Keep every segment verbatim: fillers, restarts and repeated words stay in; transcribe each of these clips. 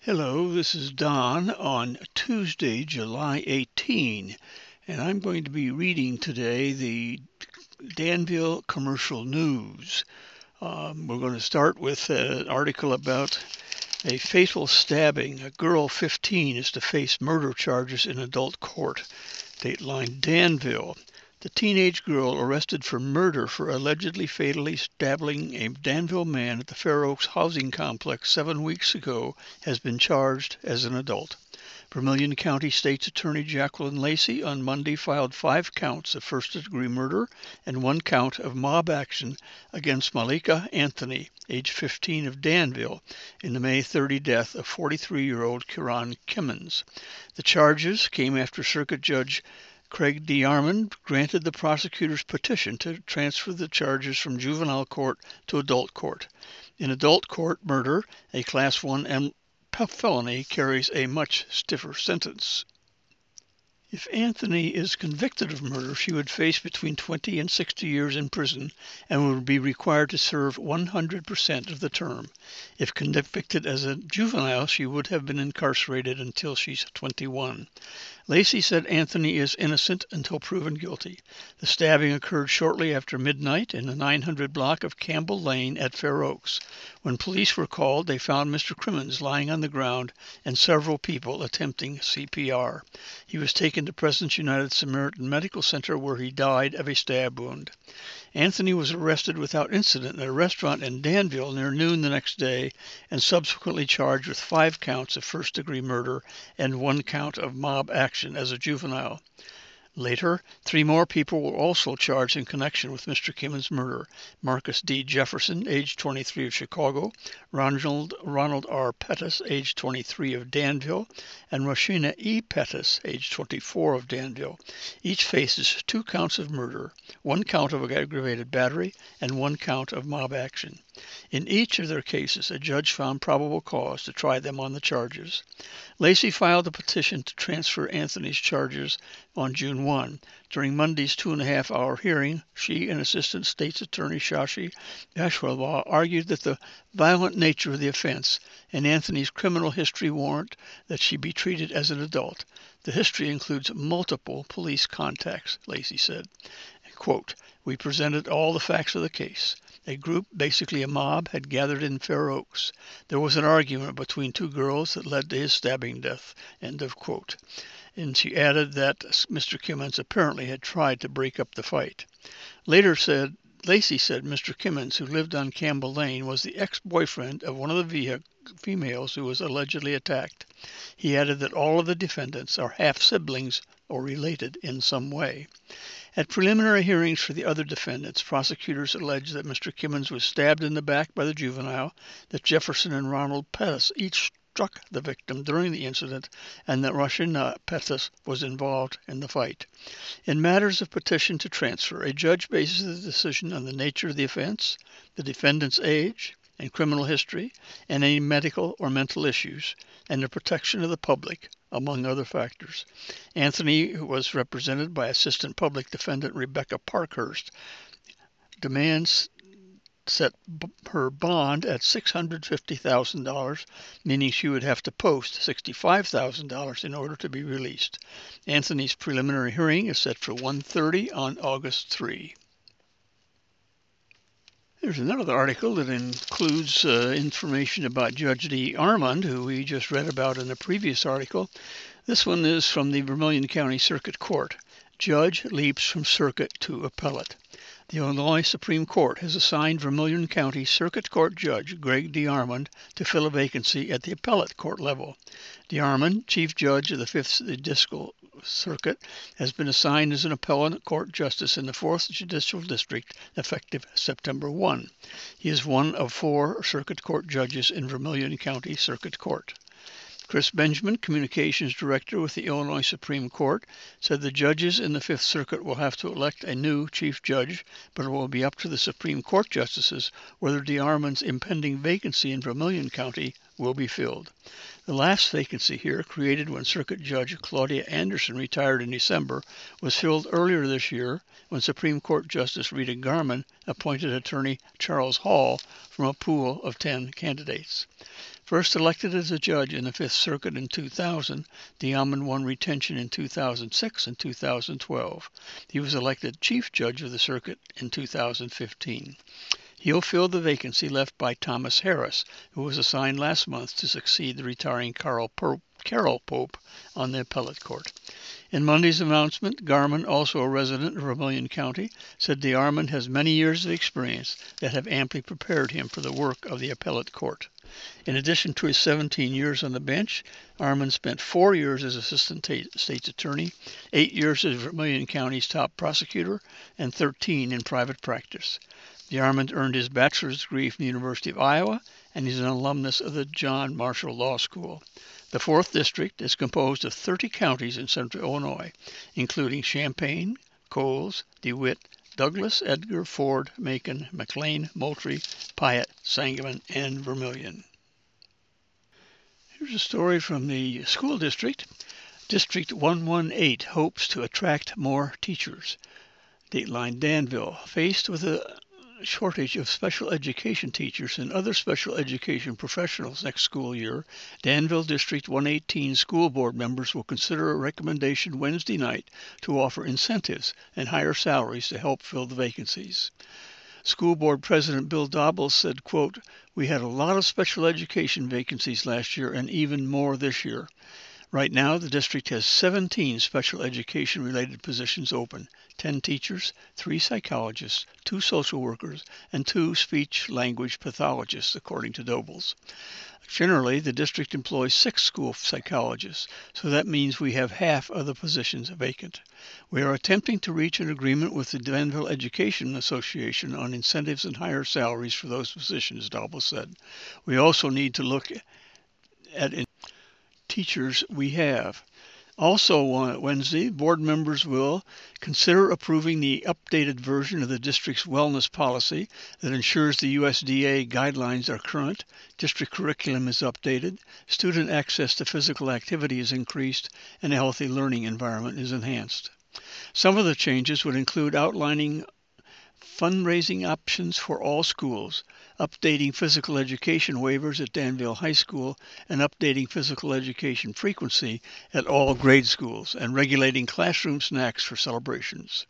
Hello, this is Don on Tuesday, July eighteenth, and I'm going to be reading today the Danville Commercial News. Um, we're going to start with an article about a fatal stabbing. A girl fifteen is to face murder charges in adult court. Dateline Danville. The teenage girl arrested for murder for allegedly fatally stabbing a Danville man at the Fair Oaks housing complex seven weeks ago has been charged as an adult. Vermilion County State's Attorney Jacqueline Lacey on Monday filed five counts of first-degree murder and one count of mob action against Malika Anthony, age fifteen, of Danville, in the May thirtieth death of forty-three-year-old Kieran Kimmons. The charges came after Circuit Judge Craig DeArmond granted the prosecutor's petition to transfer the charges from juvenile court to adult court. In adult court, murder, a Class one felony, carries a much stiffer sentence. If Anthony is convicted of murder, she would face between twenty and sixty years in prison and would be required to serve one hundred percent of the term. If convicted as a juvenile, she would have been incarcerated until she's twenty-one. Lacey said Anthony is innocent until proven guilty. The stabbing occurred shortly after midnight in the nine hundred block of Campbell Lane at Fair Oaks. When police were called, they found Mister Crimmins lying on the ground and several people attempting C P R. He was taken to Presence United Samaritan Medical Center, where he died of a stab wound. Anthony was arrested without incident at a restaurant in Danville near noon the next day and subsequently charged with five counts of first-degree murder and one count of mob action as a juvenile. Later, three more people were also charged in connection with Mister Kimmons' murder. Marcus D. Jefferson, age twenty-three, of Chicago, Ronald, Ronald R. Pettis, age twenty-three, of Danville, and Rashina E. Pettis, age twenty-four, of Danville. Each faces two counts of murder, one count of aggravated battery, and one count of mob action. In each of their cases, a judge found probable cause to try them on the charges. Lacey filed a petition to transfer Anthony's charges on June first. During Monday's two-and-a-half-hour hearing, she and Assistant State's Attorney Shashi Ashwallah argued that the violent nature of the offense and Anthony's criminal history warrant that she be treated as an adult. The history includes multiple police contacts, Lacey said. Quote, "We presented all the facts of the case. A group, basically a mob, had gathered in Fair Oaks. There was an argument between two girls that led to his stabbing death." End of quote. And she added that Mister Kimmons apparently had tried to break up the fight. Later said, Lacey said Mister Kimmons, who lived on Campbell Lane, was the ex-boyfriend of one of the females who was allegedly attacked. He added that all of the defendants are half-siblings or related in some way. At preliminary hearings for the other defendants, prosecutors alleged that Mister Kimmons was stabbed in the back by the juvenile, that Jefferson and Ronald Pettis each struck the victim during the incident, and that Rashina Pettis was involved in the fight. In matters of petition to transfer, a judge bases the decision on the nature of the offense, the defendant's age and criminal history, and any medical or mental issues, and the protection of the public, among other factors. Anthony, who was represented by Assistant Public Defendant Rebecca Parkhurst, demands set her bond at six hundred fifty thousand dollars, meaning she would have to post sixty-five thousand dollars in order to be released. Anthony's preliminary hearing is set for one thirty on August third. There's another article that includes uh, information about Judge DeArmond, who we just read about in the previous article. This one is from the Vermilion County Circuit Court. Judge leaps from circuit to appellate. The Illinois Supreme Court has assigned Vermilion County Circuit Court Judge Greg DeArmond to fill a vacancy at the appellate court level. DeArmond, Chief Judge of the Fifth Judicial Circuit, has been assigned as an appellate court justice in the Fourth Judicial District effective September first. He is one of four circuit court judges in Vermilion County Circuit Court. Chris Benjamin, Communications Director with the Illinois Supreme Court, said the judges in the Fifth Circuit will have to elect a new Chief Judge, but it will be up to the Supreme Court justices whether DeArmond's impending vacancy in Vermilion County will be filled. The last vacancy here, created when Circuit Judge Claudia Anderson retired in December, was filled earlier this year when Supreme Court Justice Rita Garman appointed attorney Charles Hall from a pool of ten candidates. First elected as a judge in the Fifth Circuit in two thousand, DeAlmond won retention in two thousand six and two thousand twelve. He was elected Chief Judge of the Circuit in two thousand fifteen. He'll fill the vacancy left by Thomas Harris, who was assigned last month to succeed the retiring Carol Pope, Carol Pope on the appellate court. In Monday's announcement, Garman, also a resident of Vermilion County, said DeAlmond has many years of experience that have amply prepared him for the work of the appellate court. In addition to his seventeen years on the bench, Armand spent four years as assistant state's attorney, eight years as Vermilion County's top prosecutor, and thirteen in private practice. DeAlmond earned his bachelor's degree from the University of Iowa, and he's an alumnus of the John Marshall Law School. The fourth District is composed of thirty counties in central Illinois, including Champaign, Coles, DeWitt, Douglas, Edgar, Ford, Macon, McLean, Moultrie, Piatt, Sangamon, and Vermilion. Here's a story from the school district. District one eighteen hopes to attract more teachers. Dateline Danville, faced with a shortage of special education teachers and other special education professionals next school year, Danville District one eighteen school board members will consider a recommendation Wednesday night to offer incentives and higher salaries to help fill the vacancies. School Board President Bill Dobble said, quote, "We had a lot of special education vacancies last year and even more this year. Right now, the district has seventeen special education-related positions open, ten teachers, three psychologists, two social workers, and two speech-language pathologists, according to Dobles. Generally, the district employs six school psychologists, so that means we have half of the positions vacant. We are attempting to reach an agreement with the Danville Education Association on incentives and higher salaries for those positions," Doble said. "We also need to look at teachers we have." Also on Wednesday, board members will consider approving the updated version of the district's wellness policy that ensures the U S D A guidelines are current, district curriculum is updated, student access to physical activity is increased, and a healthy learning environment is enhanced. Some of the changes would include outlining fundraising options for all schools, updating physical education waivers at Danville High School, and updating physical education frequency at all grade schools, and regulating classroom snacks for celebrations.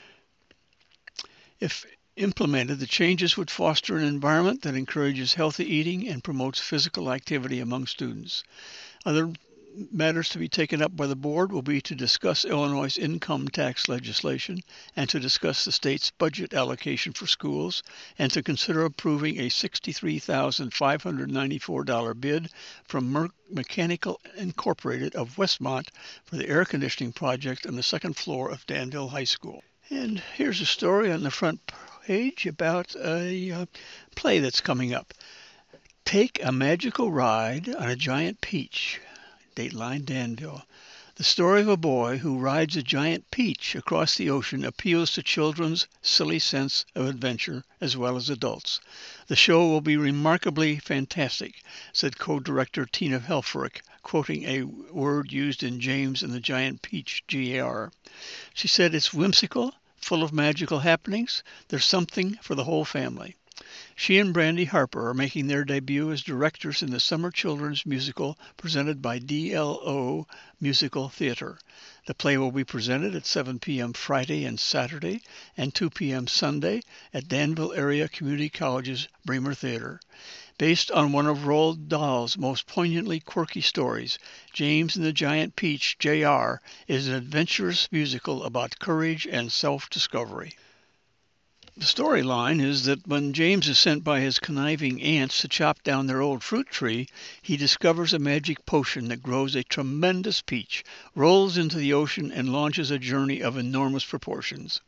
If implemented, the changes would foster an environment that encourages healthy eating and promotes physical activity among students. Other matters to be taken up by the board will be to discuss Illinois' income tax legislation and to discuss the state's budget allocation for schools and to consider approving a sixty-three thousand five hundred ninety-four dollars bid from Mer- Mechanical Incorporated of Westmont for the air conditioning project on the second floor of Danville High School. And here's a story on the front page about a uh, play that's coming up. Take a magical ride on a giant peach. Dateline Danville. The story of a boy who rides a giant peach across the ocean appeals to children's silly sense of adventure as well as adults. The show will be remarkably fantastic, said co-director Tina Helfrich, quoting a word used in James and the Giant Peach, G A R. She said it's whimsical, full of magical happenings. There's something for the whole family. She and Brandy Harper are making their debut as directors in the summer children's musical presented by D L O Musical Theater. The play will be presented at seven p.m. Friday and Saturday and two p.m. Sunday at Danville Area Community College's Bremer Theater. Based on one of Roald Dahl's most poignantly quirky stories, James and the Giant Peach, J R, is an adventurous musical about courage and self-discovery. The storyline is that when James is sent by his conniving aunts to chop down their old fruit tree, he discovers a magic potion that grows a tremendous peach, rolls into the ocean, and launches a journey of enormous proportions.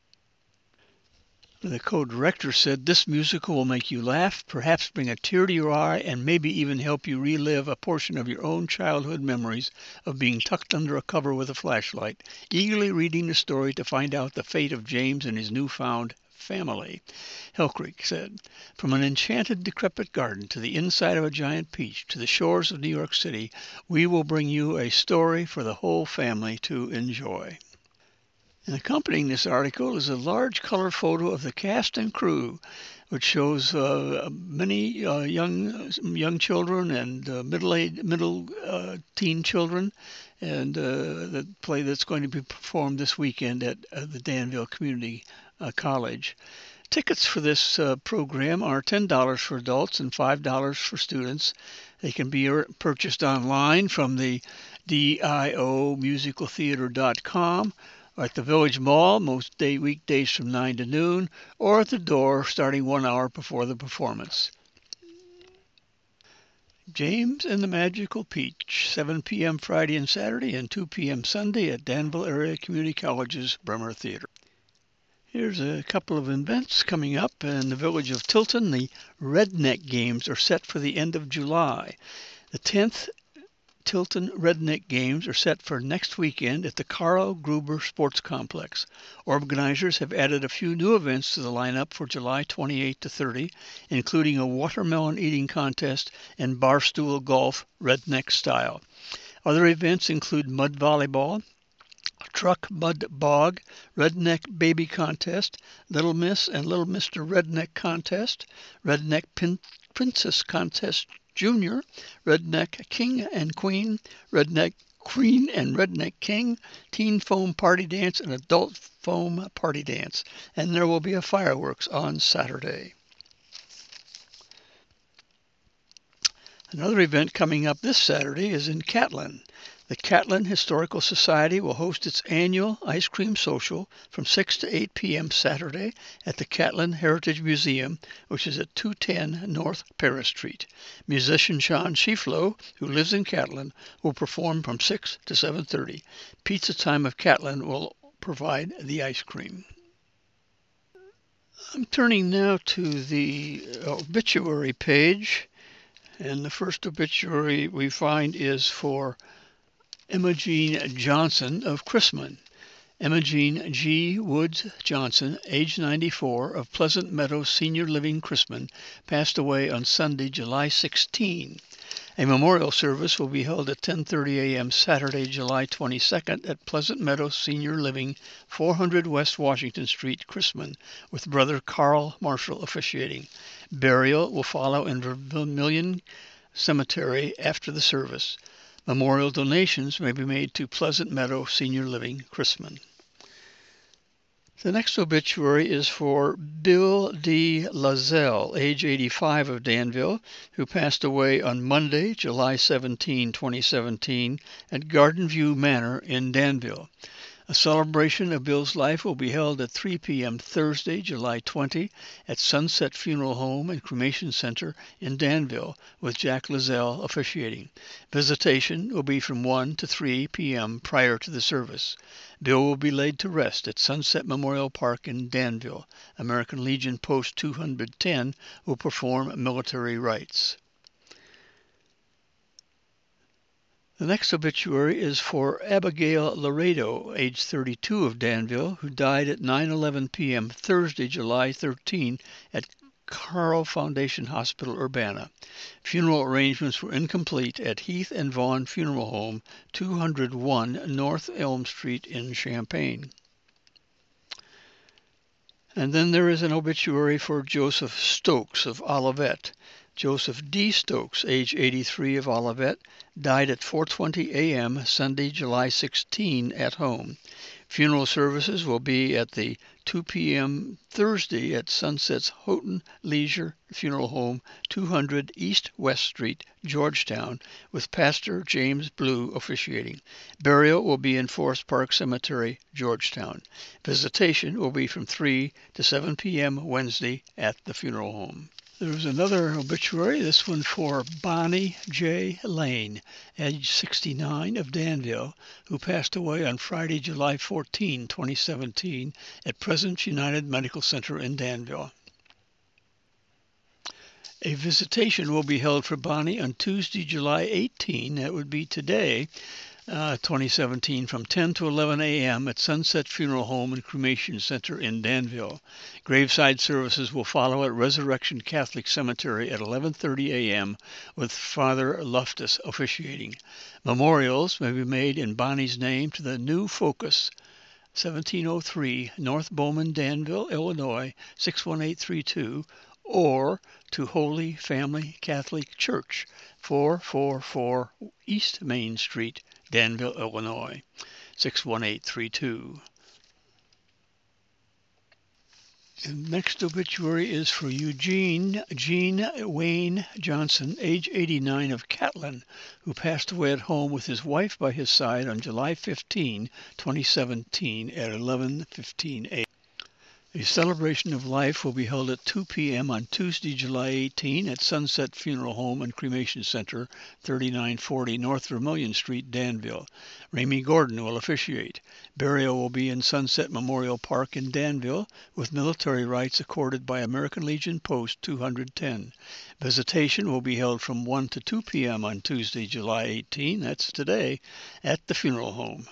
The co-director said this musical will make you laugh, perhaps bring a tear to your eye, and maybe even help you relive a portion of your own childhood memories of being tucked under a cover with a flashlight, eagerly reading the story to find out the fate of James and his newfound family. Helfrich said, "From an enchanted, decrepit garden to the inside of a giant peach to the shores of New York City, we will bring you a story for the whole family to enjoy." And accompanying this article is a large color photo of the cast and crew which shows uh, many uh, young young children and uh, middle age, middle uh, teen children, and uh, the play that's going to be performed this weekend at uh, the Danville Community uh, College. Tickets for this uh, program are ten dollars for adults and five dollars for students. They can be purchased online from the D I O musical theater dot com, or at the Village Mall most day weekdays from nine to noon, or at the door starting one hour before the performance. James and the Magical Peach, seven p.m. Friday and Saturday and two p.m. Sunday at Danville Area Community College's Bremer Theater. Here's a couple of events coming up in the village of Tilton. The Redneck Games are set for the end of July. The tenth Tilton Redneck Games are set for next weekend at the Carl Gruber Sports Complex. Organizers have added a few new events to the lineup for July twenty-eighth to thirtieth, including a watermelon eating contest and barstool golf redneck style. Other events include mud volleyball, Truck Mud Bog, Redneck Baby Contest, Little Miss and Little Mister Redneck Contest, Redneck Pin- Princess Contest Junior, Redneck King and Queen, Redneck Queen and Redneck King, Teen Foam Party Dance, and Adult Foam Party Dance. And there will be a fireworks on Saturday. Another event coming up this Saturday is in Catlin. The Catlin Historical Society will host its annual ice cream social from six to eight p.m. Saturday at the Catlin Heritage Museum, which is at two ten North Paris Street. Musician Sean Schieflo, who lives in Catlin, will perform from six to seven thirty. Pizza Time of Catlin will provide the ice cream. I'm turning now to the obituary page, and the first obituary we find is for Emma Jean Johnson of Chrisman. Emma Jean G. Woods Johnson, age ninety-four, of Pleasant Meadow Senior Living, Chrisman, passed away on Sunday, July sixteenth. A memorial service will be held at ten thirty a.m. Saturday, July twenty-second at Pleasant Meadow Senior Living, four hundred West Washington Street, Chrisman, with Brother Carl Marshall officiating. Burial will follow in Vermilion Cemetery after the service. Memorial donations may be made to Pleasant Meadow Senior Living, Chrisman. The next obituary is for Bill D. Lazelle, age eighty-five, of Danville, who passed away on Monday, July seventeenth, twenty seventeen, at Garden View Manor in Danville. A celebration of Bill's life will be held at three p.m. Thursday, July twentieth, at Sunset Funeral Home and Cremation Center in Danville, with Jack Lazelle officiating. Visitation will be from one to three p.m. prior to the service. Bill will be laid to rest at Sunset Memorial Park in Danville. American Legion Post two hundred ten will perform military rites. The next obituary is for Abigail Laredo, age thirty-two, of Danville, who died at nine eleven p.m. Thursday, July thirteenth, at Carl Foundation Hospital, Urbana. Funeral arrangements were incomplete at Heath and Vaughn Funeral Home, two hundred one North Elm Street in Champaign. And then there is an obituary for Joseph Stokes of Olivet. Joseph D. Stokes, age eighty-three, of Olivet, died at four twenty a.m. Sunday, July sixteenth, at home. Funeral services will be at the two p.m. Thursday at Sunset's Houghton Leisure Funeral Home, two hundred East West Street, Georgetown, with Pastor James Blue officiating. Burial will be in Forest Park Cemetery, Georgetown. Visitation will be from three to seven p.m. Wednesday at the funeral home. There's another obituary, this one for Bonnie J. Lane, age sixty-nine, of Danville, who passed away on Friday, July fourteenth, twenty seventeen, at Presence United Medical Center in Danville. A visitation will be held for Bonnie on Tuesday, July eighteenth, that would be today, Uh, twenty seventeen, from ten to eleven a.m. at Sunset Funeral Home and Cremation Center in Danville. Graveside services will follow at Resurrection Catholic Cemetery at eleven thirty a.m. with Father Loftus officiating. Memorials may be made in Bonnie's name to the New Focus, seventeen oh three North Bowman, Danville, Illinois, six one eight three two, or to Holy Family Catholic Church, four forty-four East Main Street, Danville, Illinois, six one eight three two. And next obituary is for Eugene Gene Wayne Johnson, age eighty-nine, of Catlin, who passed away at home with his wife by his side on July fifteenth, twenty seventeen at eleven fifteen a m A celebration of life will be held at two p m on Tuesday, July eighteenth at Sunset Funeral Home and Cremation Center, thirty-nine forty North Vermilion Street, Danville. Ramey Gordon will officiate. Burial will be in Sunset Memorial Park in Danville, with military rights accorded by American Legion Post two hundred ten. Visitation will be held from one to two p m on Tuesday, July eighteenth, that's today, at the funeral home.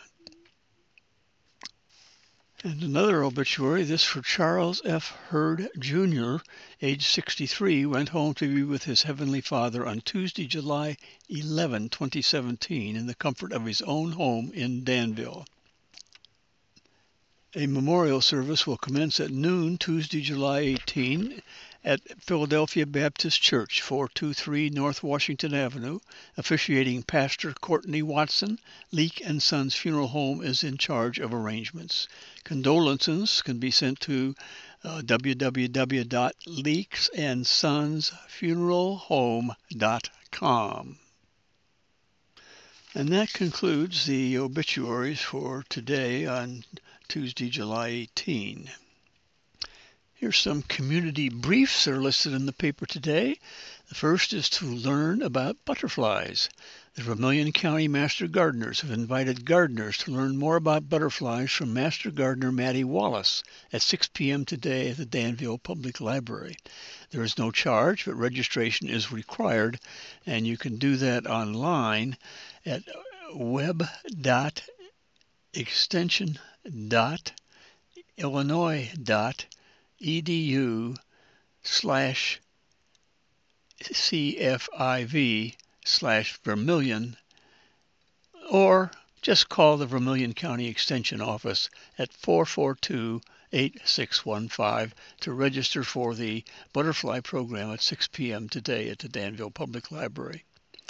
And another obituary, this for Charles F. Hurd, Junior, age sixty-three, went home to be with his Heavenly Father on Tuesday, July eleventh, twenty seventeen, in the comfort of his own home in Danville. A memorial service will commence at noon Tuesday, July eighteenth, at Philadelphia Baptist Church, four twenty-three North Washington Avenue. Officiating Pastor Courtney Watson. Leake and Sons Funeral Home is in charge of arrangements. Condolences can be sent to uh, w w w dot leaks and sons funeral home dot com. And that concludes the obituaries for today on Tuesday, July eighteenth. Here's some community briefs that are listed in the paper today. The first is to learn about butterflies. The Vermilion County Master Gardeners have invited gardeners to learn more about butterflies from Master Gardener Maddie Wallace at six p m today at the Danville Public Library. There is no charge, but registration is required, and you can do that online at web dot extension dot illinois dot edu slash cfiv slash vermilion, or just call the Vermilion County Extension Office at four four two, eight six one five to register for the butterfly program at six p m today at the Danville Public Library.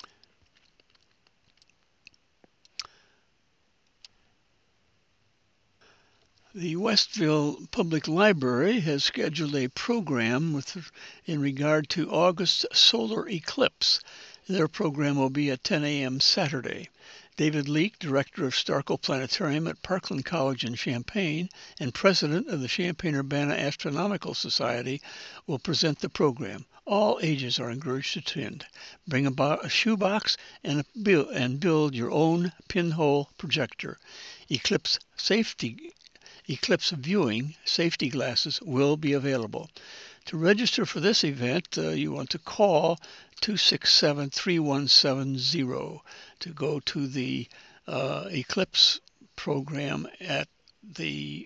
The Westville Public Library has scheduled a program with, in regard to August solar eclipse. Their program will be at ten a m Saturday. David Leake, director of Starkle Planetarium at Parkland College in Champaign and president of the Champaign-Urbana Astronomical Society, will present the program. All ages are encouraged to attend. Bring a, a shoebox and, a build, and build your own pinhole projector. Eclipse safety Eclipse viewing safety glasses will be available. To register for this event, uh, you want to call two six seven, three one seven zero to go to the uh, Eclipse program at the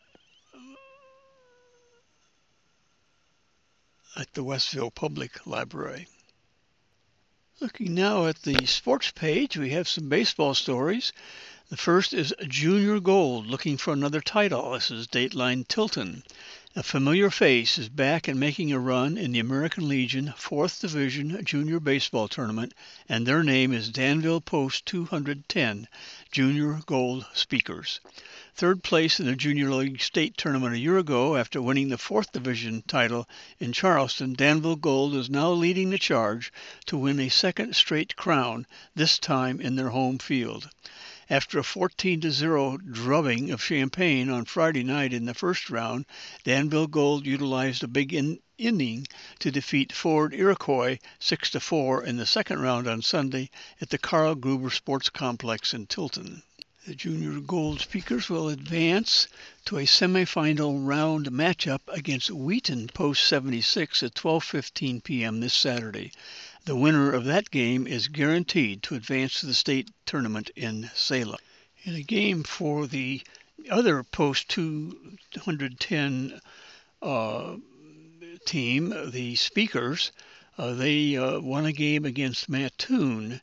at the Westville Public Library. Looking now at the sports page, we have some baseball stories. The first is Junior Gold looking for another title. This is Dateline Tilton. A familiar face is back and making a run in the American Legion fourth Division Junior Baseball Tournament, and their name is Danville Post two hundred ten, Junior Gold Speakers. Third place in the Junior League State Tournament a year ago after winning the fourth Division title in Charleston, Danville Gold is now leading the charge to win a second straight crown, this time in their home field. After a fourteen to zero drubbing of Champaign on Friday night in the first round, Danville Gold utilized a big in inning to defeat Ford Iroquois six to four in the second round on Sunday at the Carl Gruber Sports Complex in Tilton. The Junior Gold Speakers will advance to a semifinal round matchup against Wheaton Post seventy-six at twelve fifteen p m this Saturday. The winner of that game is guaranteed to advance to the state tournament in Salem. In a game for the other Post two hundred ten uh, team, the Speakers, uh, they uh, won a game against Mattoon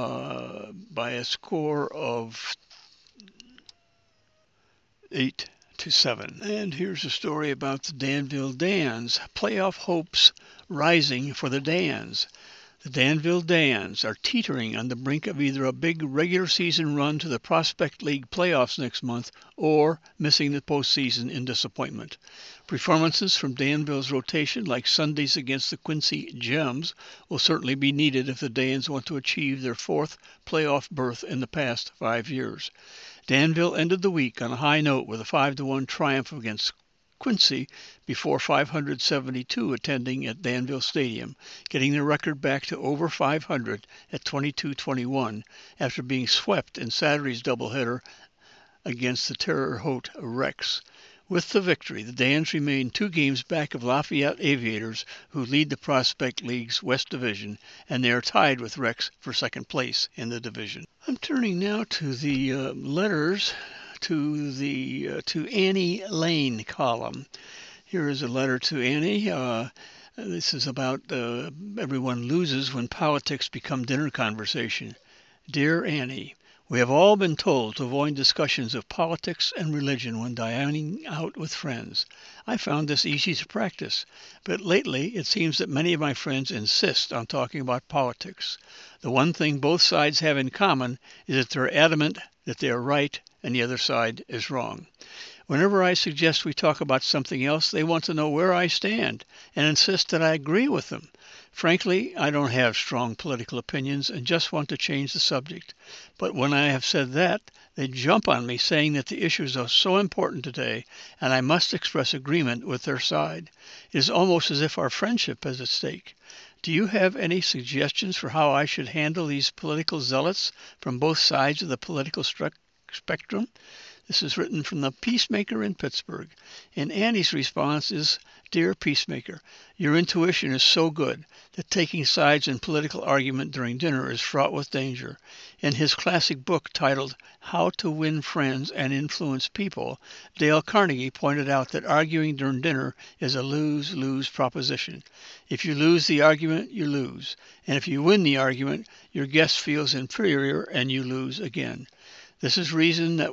uh, by a score of eight to seven. And here's a story about the Danville Dans. Playoff hopes rising for the Dans. The Danville Dans are teetering on the brink of either a big regular season run to the Prospect League playoffs next month or missing the postseason in disappointment. Performances from Danville's rotation, like Sundays against the Quincy Gems, will certainly be needed if the Dans want to achieve their fourth playoff berth in the past five years. Danville ended the week on a high note with a five to one triumph against Quincy before five hundred seventy-two attending at Danville Stadium, getting their record back to over five hundred at twenty-two twenty-one after being swept in Saturday's doubleheader against the Terre Haute Rex. With the victory, the Dans remain two games back of Lafayette Aviators, who lead the Prospect League's West Division, and they are tied with Rex for second place in the division. I'm turning now to the uh, letters to the uh, to Annie Lane column. Here is a letter to Annie. Uh, this is about uh, everyone loses when politics become dinner conversation. Dear Annie, we have all been told to avoid discussions of politics and religion when dining out with friends. I found this easy to practice, but lately it seems that many of my friends insist on talking about politics. The one thing both sides have in common is that they're adamant that they are right and the other side is wrong. Whenever I suggest we talk about something else, they want to know where I stand and insist that I agree with them. Frankly, I don't have strong political opinions and just want to change the subject. But when I have said that, they jump on me saying that the issues are so important today and I must express agreement with their side. It is almost as if our friendship is at stake. Do you have any suggestions for how I should handle these political zealots from both sides of the political stru- spectrum? This is written from the Peacemaker in Pittsburgh. And Annie's response is, Dear Peacemaker, your intuition is so good that taking sides in political argument during dinner is fraught with danger. In his classic book titled How to Win Friends and Influence People, Dale Carnegie pointed out that arguing during dinner is a lose-lose proposition. If you lose the argument, you lose. And if you win the argument, your guest feels inferior and you lose again. This is reason that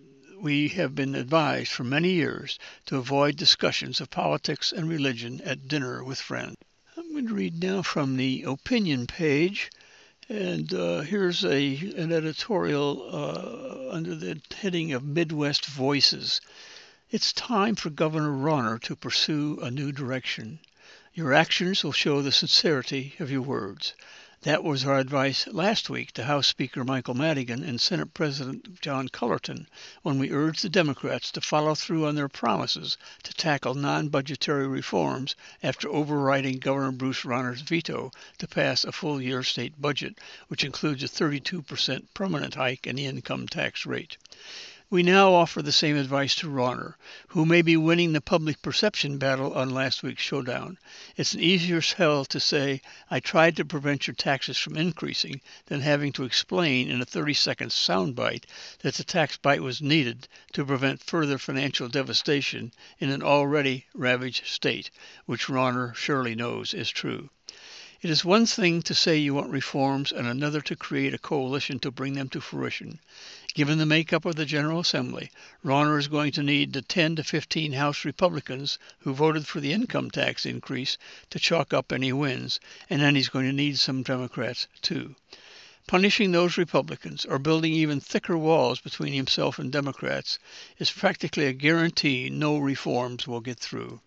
we have been advised for many years to avoid discussions of politics and religion at dinner with friends. I'm going to read now from the opinion page, and uh, here's a an editorial uh, under the heading of Midwest Voices. It's time for Governor Rauner to pursue a new direction. Your actions will show the sincerity of your words. That was our advice last week to House Speaker Michael Madigan and Senate President John Cullerton when we urged the Democrats to follow through on their promises to tackle non-budgetary reforms after overriding Governor Bruce Rauner's veto to pass a full-year state budget, which includes a thirty-two percent permanent hike in the income tax rate. We now offer the same advice to Rauner, who may be winning the public perception battle on last week's showdown. It's an easier sell to say, I tried to prevent your taxes from increasing, than having to explain in a thirty-second soundbite that the tax bite was needed to prevent further financial devastation in an already ravaged state, which Rauner surely knows is true. It is one thing to say you want reforms and another to create a coalition to bring them to fruition. Given the makeup of the General Assembly, Rauner is going to need the ten to fifteen House Republicans who voted for the income tax increase to chalk up any wins, and then he's going to need some Democrats too. Punishing those Republicans or building even thicker walls between himself and Democrats is practically a guarantee no reforms will get through.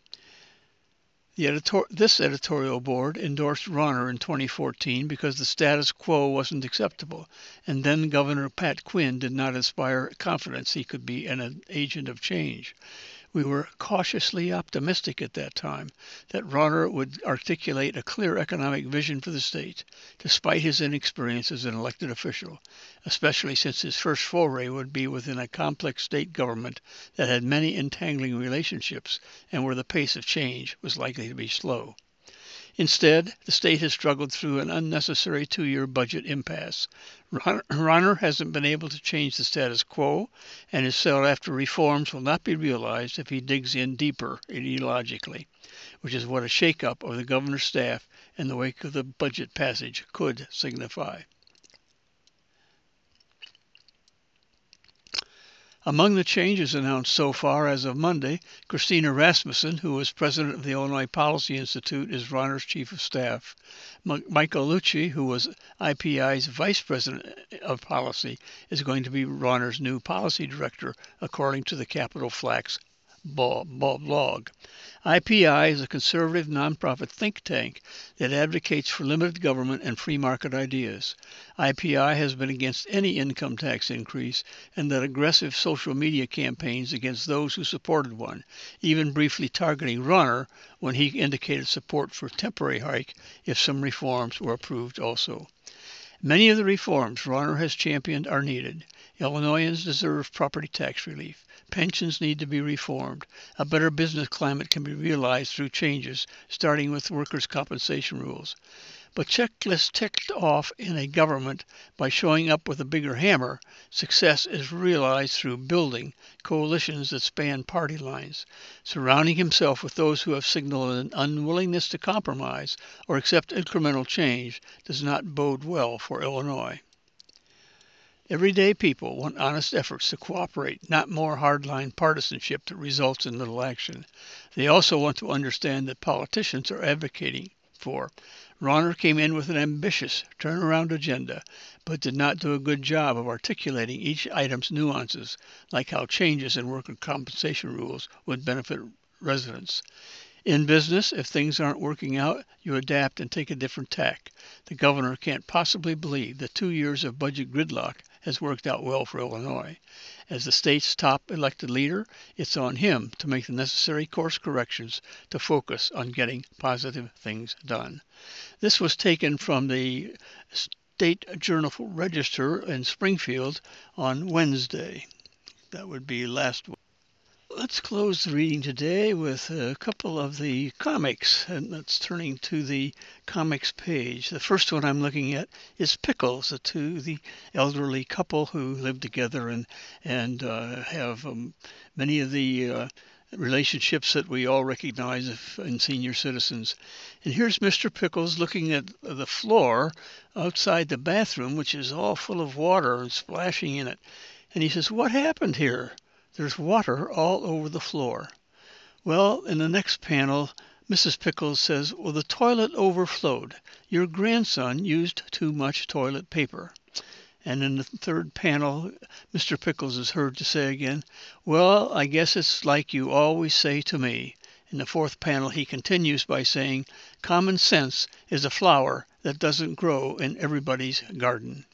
The editor- this editorial board endorsed Rauner in twenty fourteen because the status quo wasn't acceptable, and then Governor Pat Quinn did not inspire confidence he could be an agent of change. We were cautiously optimistic at that time that Rauner would articulate a clear economic vision for the state, despite his inexperience as an elected official, especially since his first foray would be within a complex state government that had many entangling relationships and where the pace of change was likely to be slow. Instead, the state has struggled through an unnecessary two-year budget impasse. Rauner hasn't been able to change the status quo, and his sought-after reforms will not be realized if he digs in deeper ideologically, which is what a shake-up of the governor's staff in the wake of the budget passage could signify. Among the changes announced so far as of Monday, Christina Rasmussen, who was president of the Illinois Policy Institute, is Rauner's chief of staff. M- Michael Lucci, who was I P I's vice president of policy, is going to be Rauner's new policy director, according to the Capitol Flax blog. I P I is a conservative nonprofit think tank that advocates for limited government and free market ideas. I P I has been against any income tax increase and led aggressive social media campaigns against those who supported one, even briefly targeting Rauner when he indicated support for a temporary hike if some reforms were approved also. Many of the reforms Rauner has championed are needed. Illinoisans deserve property tax relief. Pensions need to be reformed. A better business climate can be realized through changes, starting with workers' compensation rules. But checklists ticked off in a government by showing up with a bigger hammer, success is realized through building coalitions that span party lines. Surrounding himself with those who have signaled an unwillingness to compromise or accept incremental change does not bode well for Illinois. Everyday people want honest efforts to cooperate, not more hardline partisanship that results in little action. They also want to understand that politicians are advocating for. Rauner came in with an ambitious turnaround agenda, but did not do a good job of articulating each item's nuances, like how changes in worker compensation rules would benefit residents. In business, if things aren't working out, you adapt and take a different tack. The governor can't possibly believe that two years of budget gridlock has worked out well for Illinois. As the state's top elected leader, it's on him to make the necessary course corrections to focus on getting positive things done. This was taken from the State Journal Register in Springfield on Wednesday. That would be last week. Let's close the reading today with a couple of the comics, and that's turning to the comics page. The first one I'm looking at is Pickles, to the elderly couple who live together and and uh, have um, many of the uh, relationships that we all recognize in senior citizens. And here's Mister Pickles looking at the floor outside the bathroom, which is all full of water and splashing in it. And he says, "What happened here? There's water all over the floor." Well, in the next panel, Missus Pickles says, "Well, the toilet overflowed. Your grandson used too much toilet paper." And in the third panel, Mister Pickles is heard to say again, "Well, I guess it's like you always say to me." In the fourth panel, he continues by saying, "Common sense is a flower that doesn't grow in everybody's garden."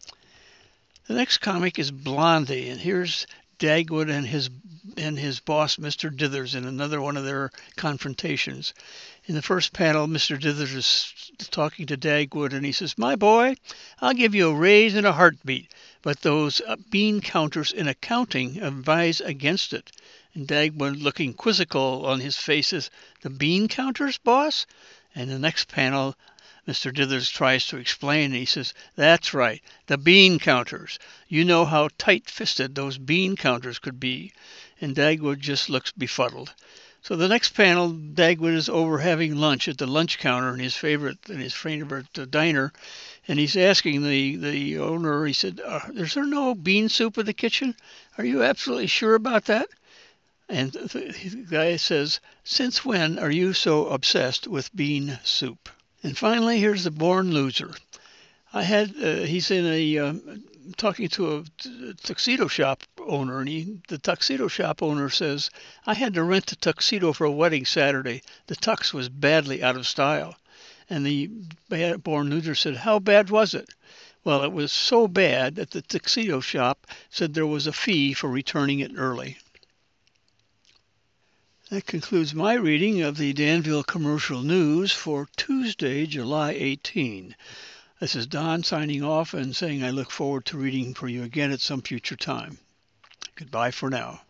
The next comic is Blondie, and here's Dagwood and his and his boss, Mister Dithers, in another one of their confrontations. In the first panel, Mister Dithers is talking to Dagwood, and he says, "My boy, I'll give you a raise in a heartbeat, but those bean counters in accounting advise against it." And Dagwood, looking quizzical on his face, says, "The bean counters, boss?" And the next panel, Mister Dithers tries to explain, and he says, "That's right, the bean counters. You know how tight-fisted those bean counters could be." And Dagwood just looks befuddled. So the next panel, Dagwood is over having lunch at the lunch counter in his favorite in his favorite uh, diner, and he's asking the, the owner, he said, uh, "Is there no bean soup in the kitchen? Are you absolutely sure about that?" And the guy says, "Since when are you so obsessed with bean soup?" And finally, here's the born loser. I had, uh, he's in a, um, talking to a tuxedo shop owner, and he, the tuxedo shop owner says, "I had to rent a tuxedo for a wedding Saturday. The tux was badly out of style." And the born loser said, "How bad was it?" Well, it was so bad that the tuxedo shop said there was a fee for returning it early. That concludes my reading of the Danville Commercial News for Tuesday, July eighteenth. This is Don signing off and saying I look forward to reading for you again at some future time. Goodbye for now.